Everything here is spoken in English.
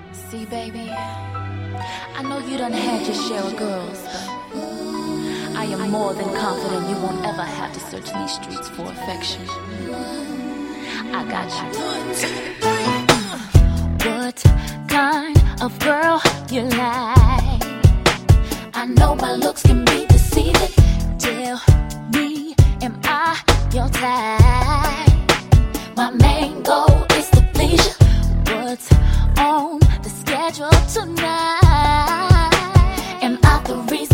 See, baby, I know you done had your share of girls, but I am more than confident you won't ever have to search these streets for affection. I got you. What kind of girl you like? I know my looks can be deceiving. Tell me, am I your type? My main goal is to please you. What's on the schedule tonight? Am I the reason